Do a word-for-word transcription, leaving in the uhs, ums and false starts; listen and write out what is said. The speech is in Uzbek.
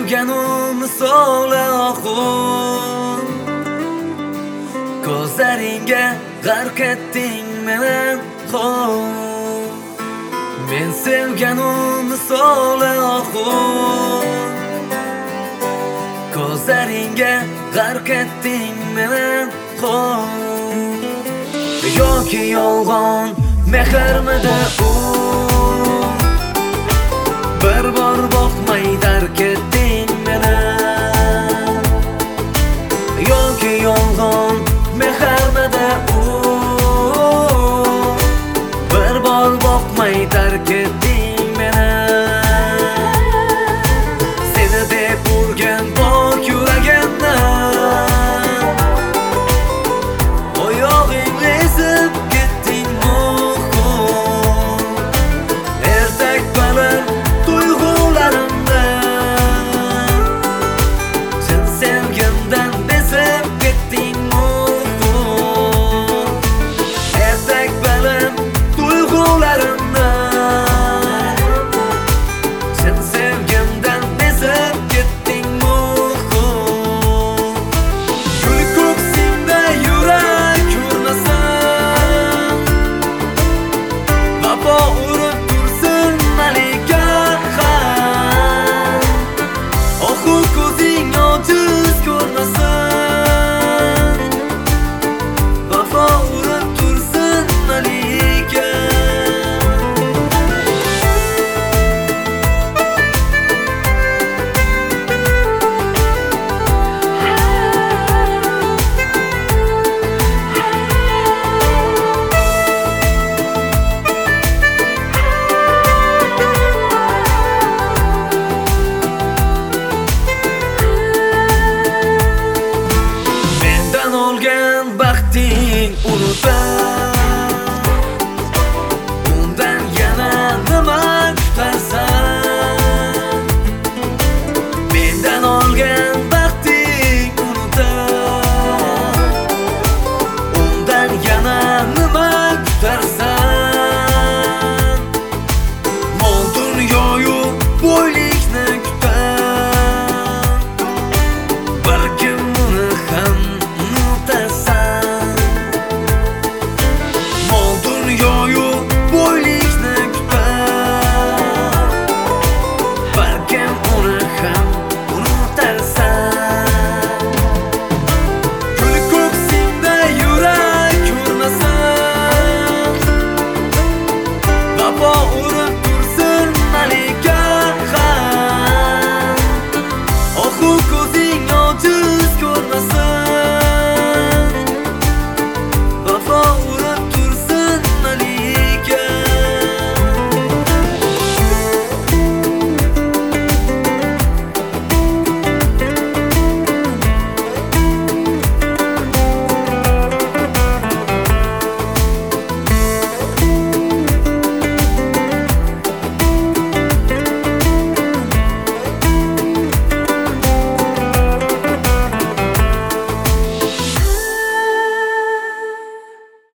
sevganim misoli oqib, ko'zlaringga g'arq etding meni xo'p. Men sevganim misoli oqib, ko'zlaringga g'arq etding meni xo'p. Yoki yolg'on mehrmidi u, bir bor boqmay tark etding meni. Yoki yolg'on mehrmidi u, bir bor boqmay tark etding meni. Seni deb urgan pok yuragimni oyog'ing ezib ketding muhim. Ertak baland tuyg'ularimni chin sevgimdan bezib ketding muhim. Ertak baland tuyg'ularimni chin sevgimdan bezib ketding muhim. Gul ko'ksingda yurak ko'rmasin, vafo urib tursin malika ham. Oxu ko'zing ojiz ko'rmasin, vafo urib tursin malika. Mendan olgan baxting unutib,